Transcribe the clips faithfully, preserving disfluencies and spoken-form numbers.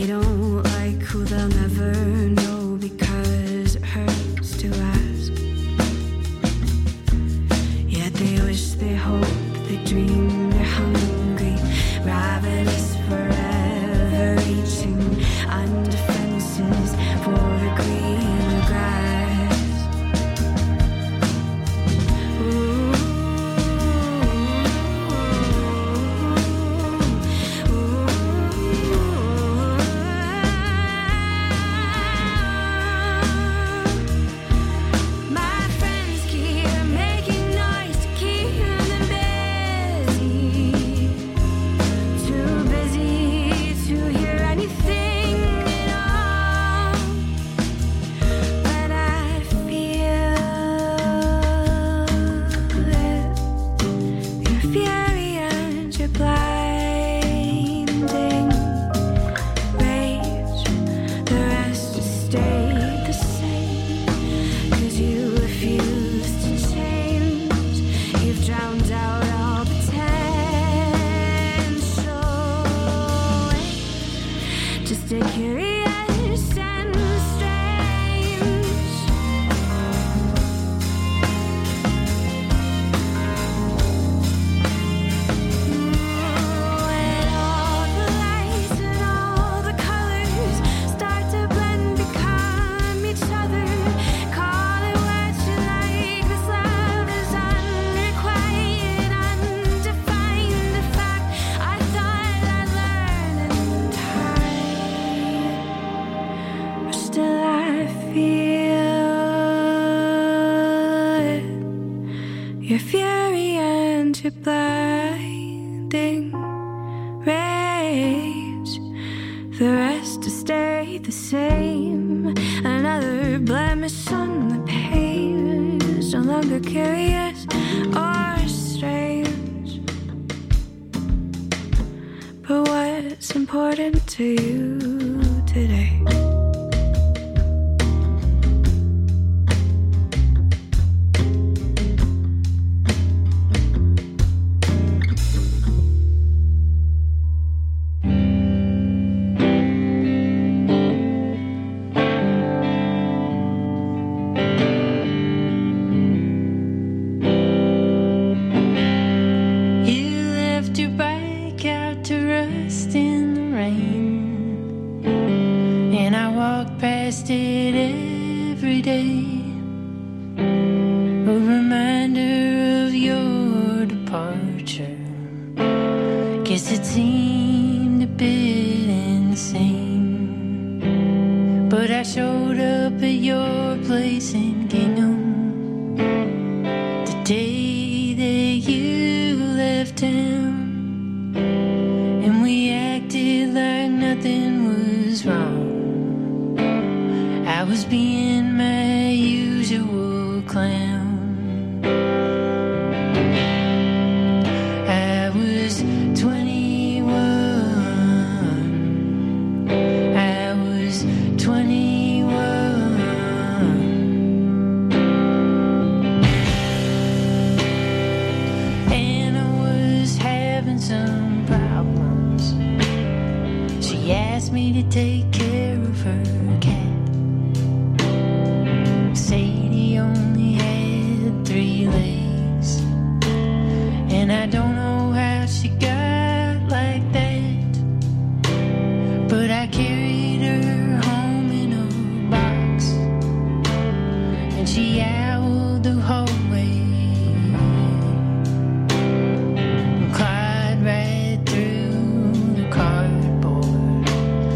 They don't like who they'll never know because it hurts to ask. Yet they wish, they hope, they dream, they're hungry, ravenous, forever reaching under fences for the green grass. Ooh.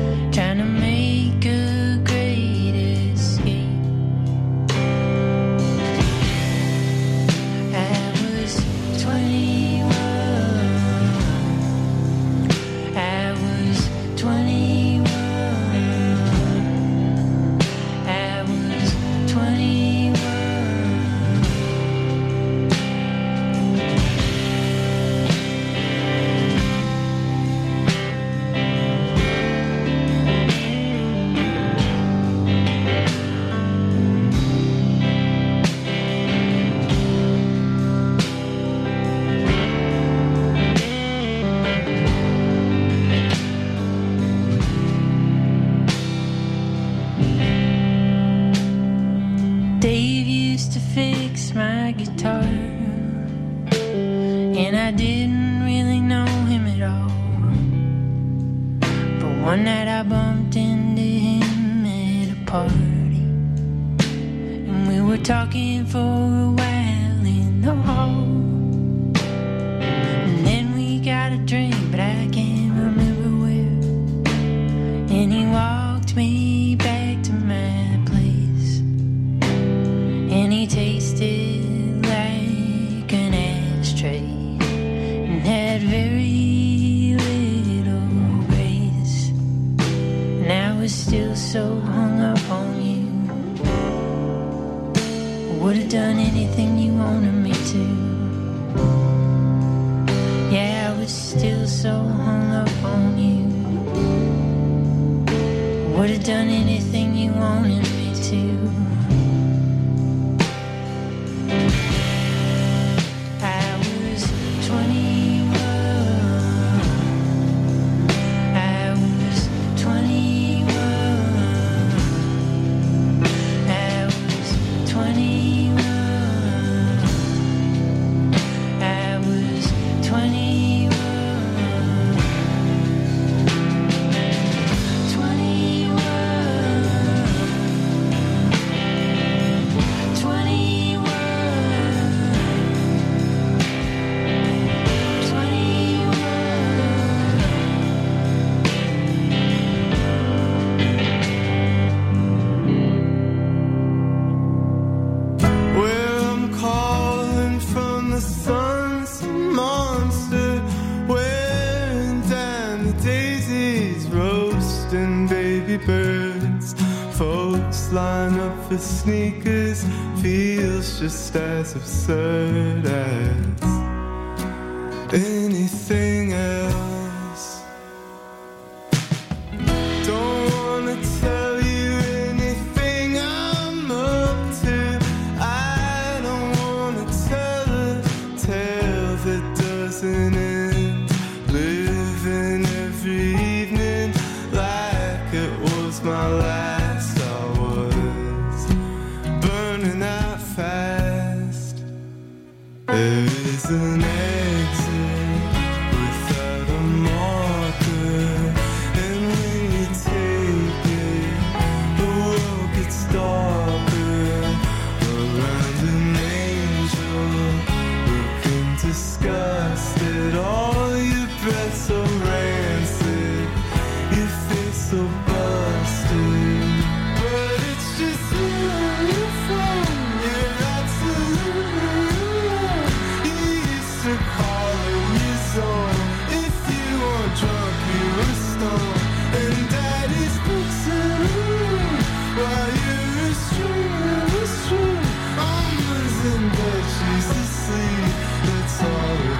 Trying to make a great escape. my guitar, and I didn't really know him at all. But one night I bumped into him at a party, and we were talking for a while in the hall. And then we got a drink, but I can't remember where. And he walked me back to my place, and he tasted like an ashtray and had very little grace. And I was still so hung up on you. Would have done anything you wanted me to. Yeah, I was still so hung up on you. Would have done anything you wanted me to. I was twenty-one. I was twenty-one. I was twenty-one. I was twenty-one. Line up for sneakers feels just as absurd as anything else. Don't wanna tell you anything I'm up to. I don't wanna tell a tale that doesn't end. Living every evening like it was my last. There is an exit without a marker, and when you take it, the world gets darker. Around an angel looking disgusted, all your breath so rancid, your face so busted. But it's just you and your friend, you're absolutely calling your zone. If you are drunk, you are stoned, and daddy's books in a room while you're asleep, asleep. Mama's in bed, she's asleep. It's all a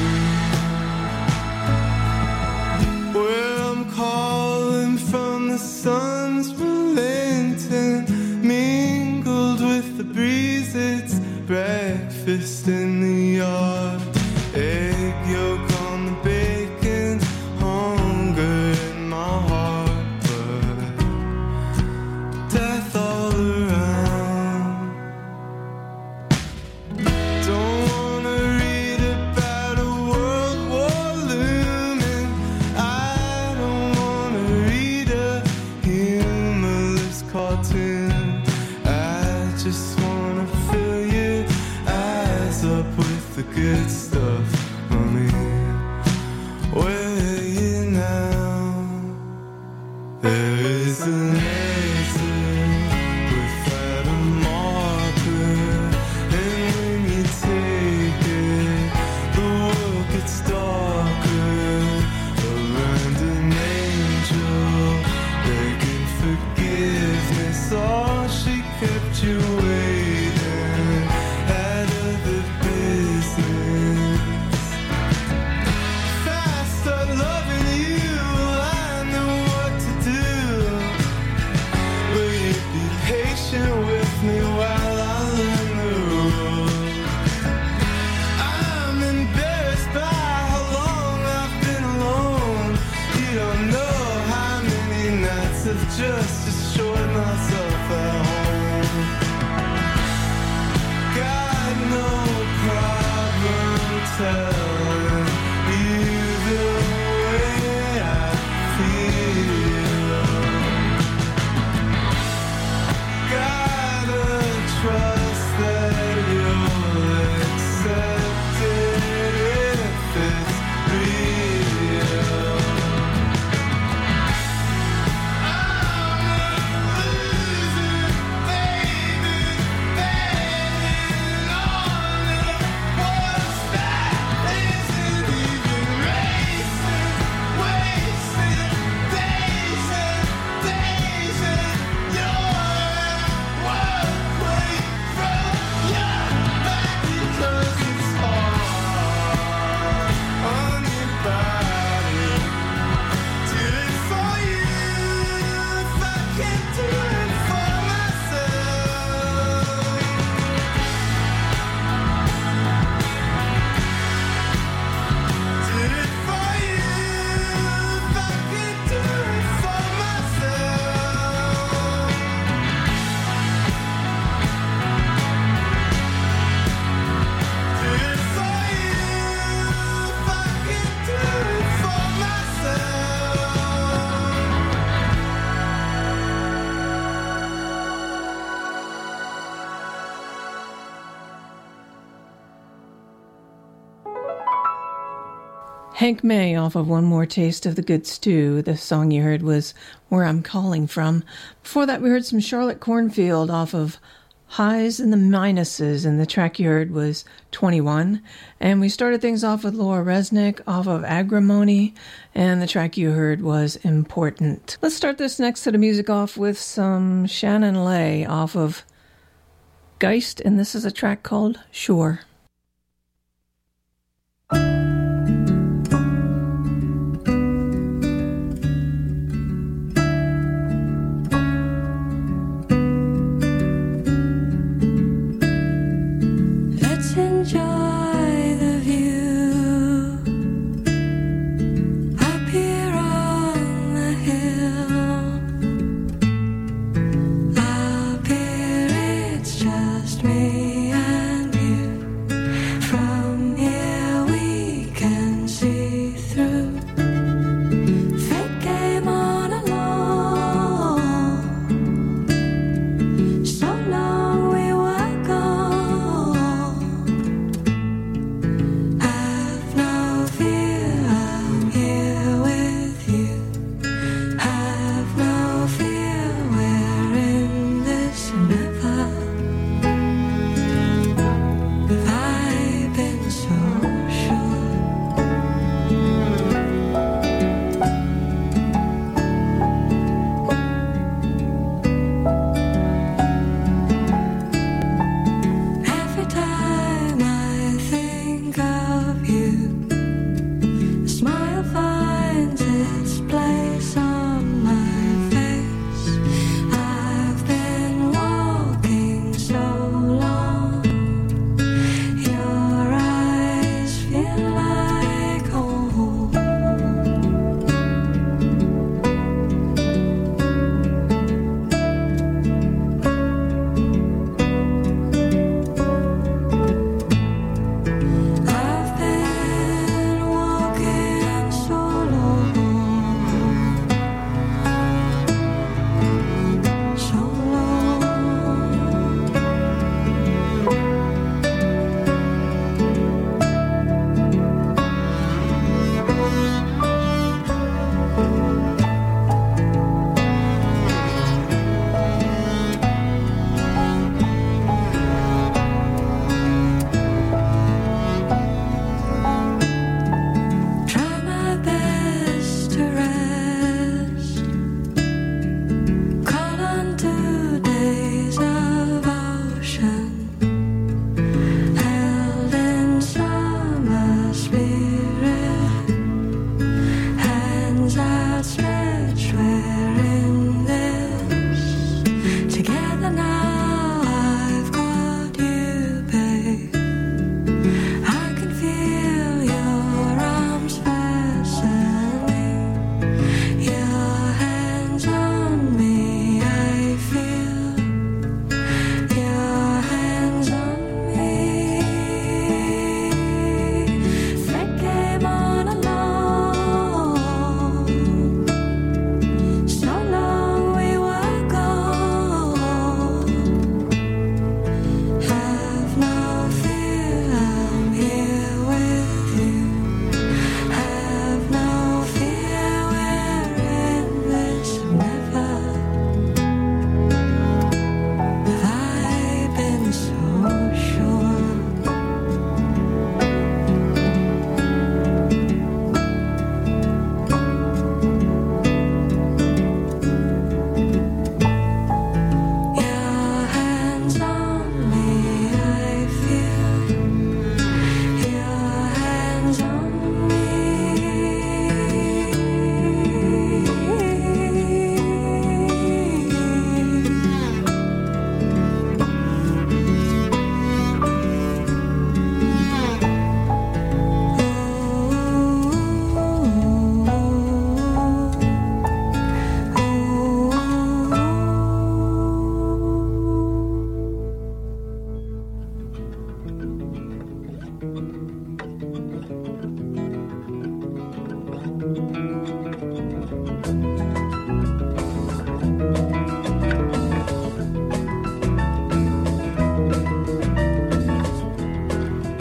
dream. Well, I'm calling from the sun's relenting, mingled with the breeze. It's breakfast in the yard. Egg yolk on the bacon, hunger in my heart, but death all around. Don't wanna read about a world war looming. I don't wanna read a humorless cartoon. I just wanna fill your eyes up with the good stuff. Where are you now? There is an exit without a marker, and when you take it, the world gets darker. Around an angel begging forgiveness, oh, she kept you waiting out of the business. Loving you, I know what to do. Will you be patient with me while I learn the rules? I'm embarrassed by how long I've been alone. You don't know how many nights I've just destroyed myself at home. God Hank May off of One More Taste of the Good Stew. The song you heard was Where I'm Calling From. Before that, we heard some Charlotte Cornfield off of Highs and the Minuses, and the track you heard was twenty-one. And we started things off with Laura Resnick off of Agrimony, and the track you heard was Important. Let's start this next set of music off with some Shannon Lay off of Geist, and this is a track called Sure. Me and you.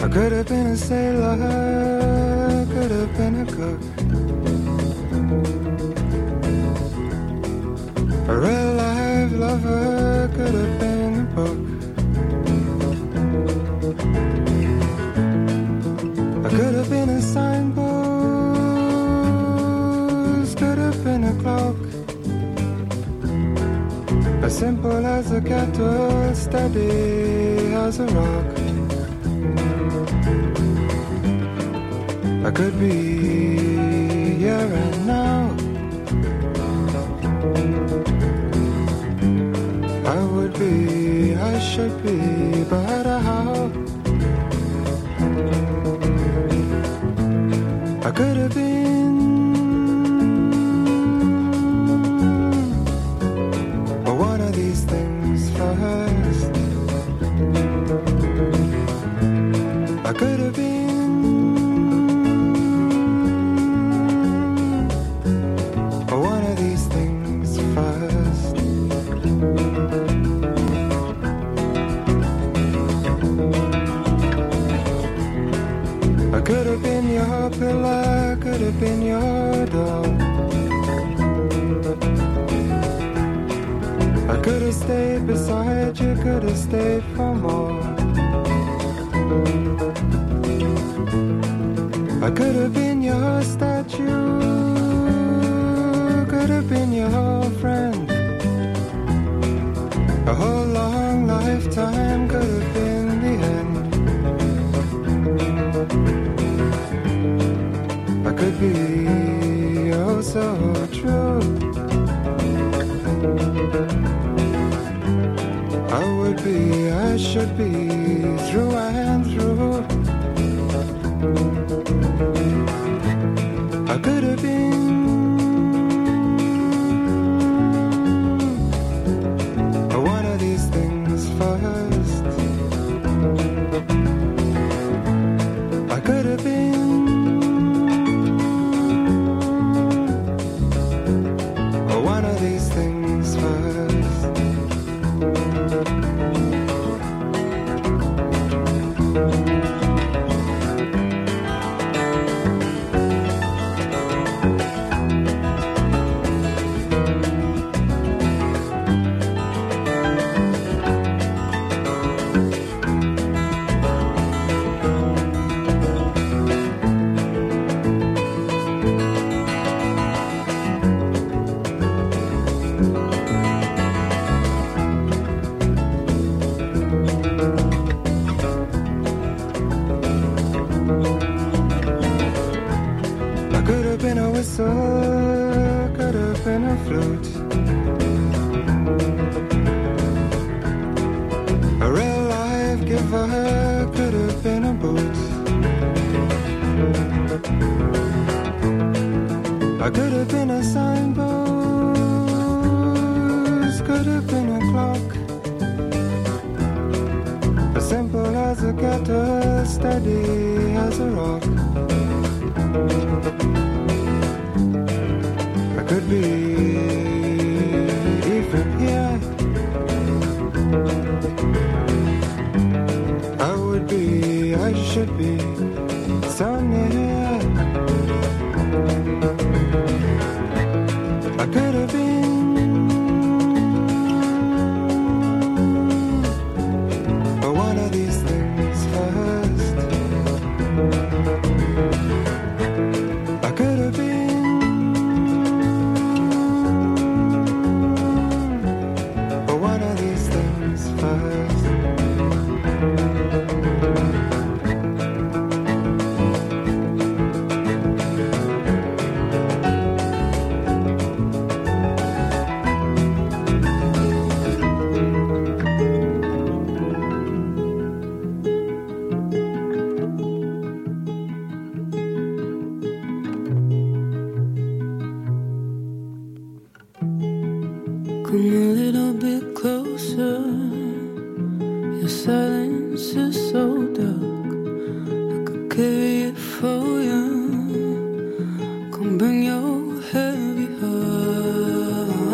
could have been a sailor, could have been a cook, a real life lover, could have been a book. I could have been a signpost, could have been a clock, as simple as a kettle, steady as a rock. I could be here and now, I would be, I should be, but how? I could have been, but one of these things first. I could have been, but one of these things first. I could have been your pillar, could have been your door. I could have stayed beside you, could have stayed for more. I could have been your statue, could have been your friend. A whole long lifetime could have been the end. I could be oh so true. I would be, I should be, through and through. I could have been, one of these things first. I could have been, one of these things first. Could have been a flute, a real life giver, could have been a boot. I could have been a signpost, could have been a clock, as simple as a kettle, steady as a rock. Could be even here. I would be, I should be so near. I could have been, but one of these things first. I could have been, come a little bit closer. Your silence is so dark. I could carry it for you. Come bring your heavy heart.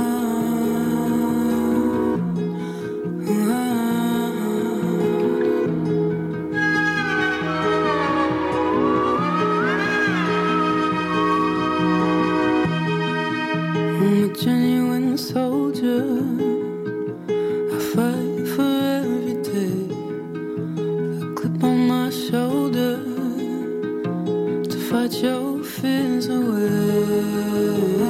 Ah. shoulder. I fight for every day. A clip on my shoulder to fight your fears away.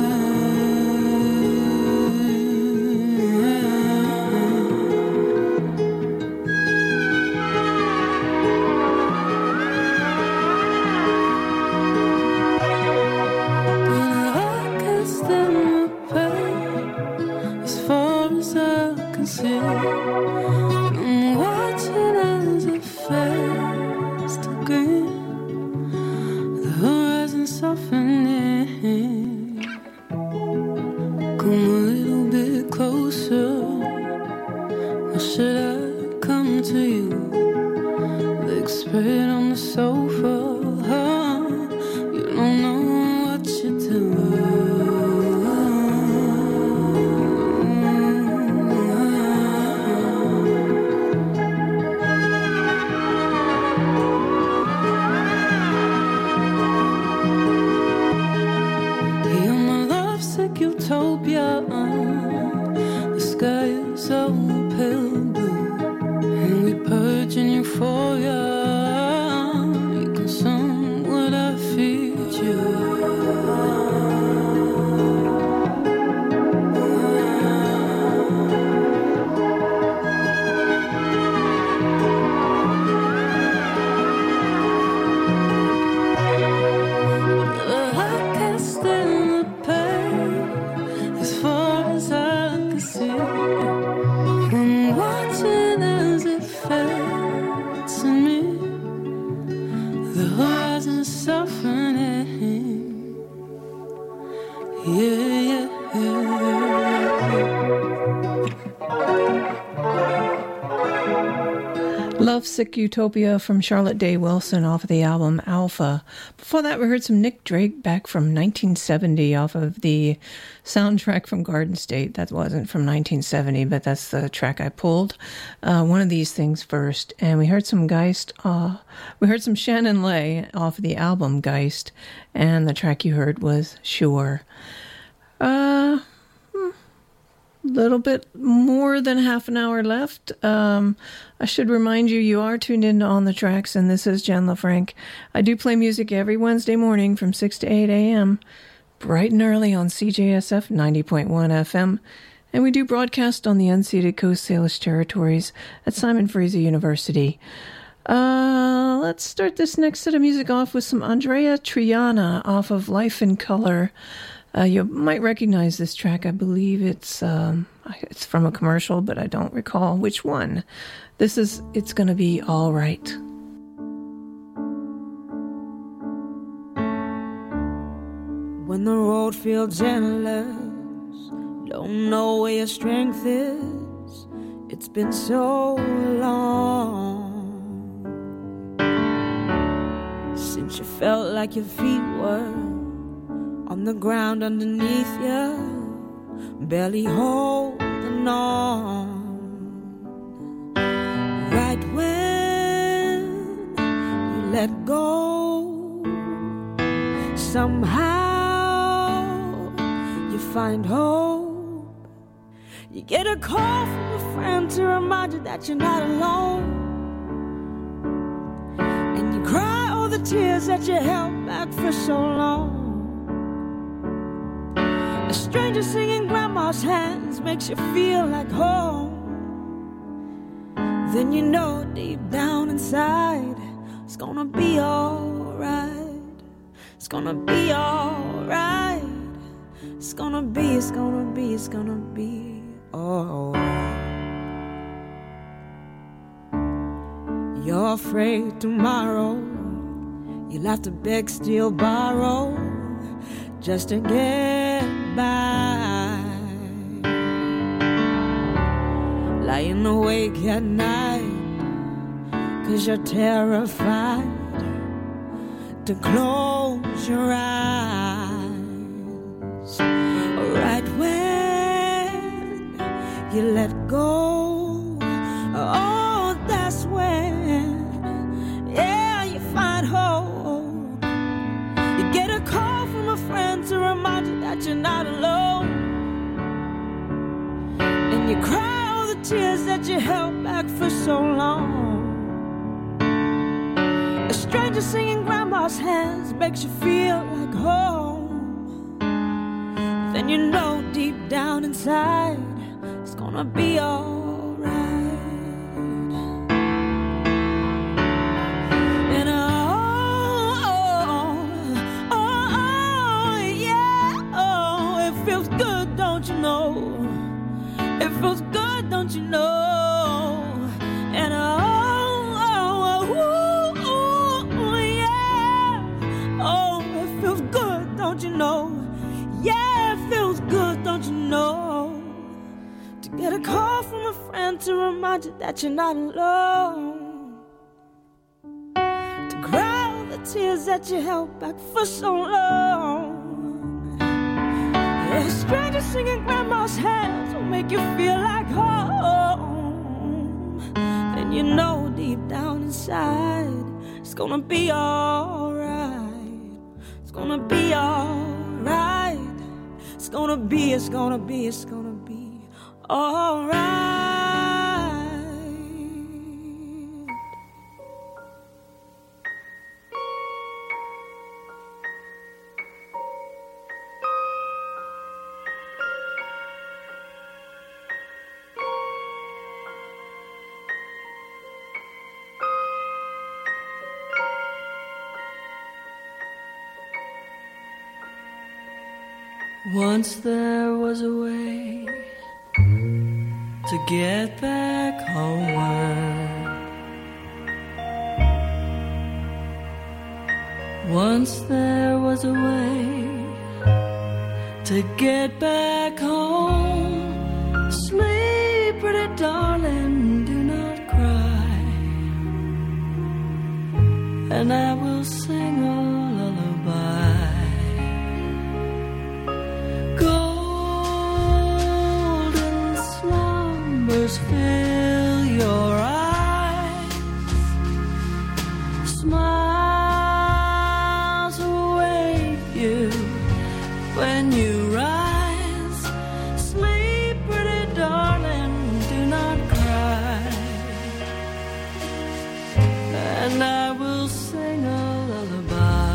I'm watching as it fades to green, the horizon softening. Come a little bit closer, or should I come to you? Legs spread on the sofa, huh? You don't know what you do. Utopia, the sky is so pale blue, and we purge in euphoria. You consume what I feed you. Lovesick Utopia from Charlotte Day Wilson off of the album Alpha. Before that, we heard some Nick Drake back from nineteen seventy off of the soundtrack from Garden State. That wasn't from nineteen seventy, but that's the track I pulled. Uh, one of these things first. And we heard some Geist. Uh, we heard some Shannon Lay off of the album Geist. And the track you heard was Sure. Uh... Little bit more than half an hour left. Um, I should remind you, you are tuned in to On the Tracks, and this is Jen LaFranc. I do play music every Wednesday morning from six to eight a.m., bright and early on C J S F ninety point one F M, and we do broadcast on the unceded Coast Salish territories at Simon Fraser University. Uh, let's start this next set of music off with some Andrea Triana off of Life in Color. Uh, you might recognize this track. I believe it's um, it's from a commercial, but I don't recall which one. This is It's Gonna Be All Right. When the road feels endless, don't know where your strength is. It's been so long since you felt like your feet were on the ground underneath you, barely holding on. Right when you let go, somehow you find hope. You get a call from a friend to remind you that you're not alone, and you cry all the tears that you held back for so long. A stranger singing grandma's hands makes you feel like home. Then you know deep down inside it's gonna be alright. It's gonna be alright. It's gonna be, it's gonna be, it's gonna be alright. You're afraid tomorrow you'll have to beg, steal, borrow just to get by. Lying awake at night 'cause you're terrified to close your eyes. Right when you let go, oh, that's when, yeah, you find hope. You get a call from a friend to remind you that you're not alone, Then you cry all the tears that you held back for so long. A stranger singing grandma's hands makes you feel like home. Then you know deep down inside it's gonna be alright. And oh, oh, oh, oh, yeah, oh, it feels good, don't you know? It feels good, don't you know? And oh, oh, oh, oh, oh, yeah, oh, it feels good, don't you know? Yeah, it feels good, don't you know? To get a call from a friend to remind you that you're not alone. To cry all the tears that you held back for so long. A stranger singing grandma's hands will make you feel like home. Then you know deep down inside it's gonna be alright. It's gonna be alright. It's gonna be, it's gonna be, it's gonna be alright. Once there was a way to get back homeward. Once there was a way to get back home. Sleep, pretty darling, do not cry, and I will sing a lullaby. Fill your eyes, smiles await you when you rise. Sleep, pretty darling, do not cry, and I will sing a lullaby.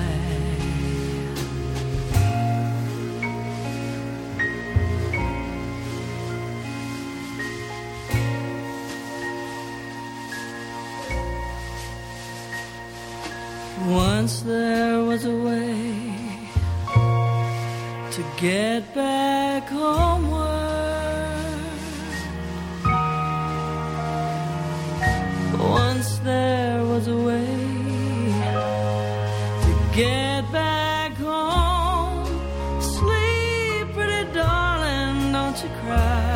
Once there was a way to get back home.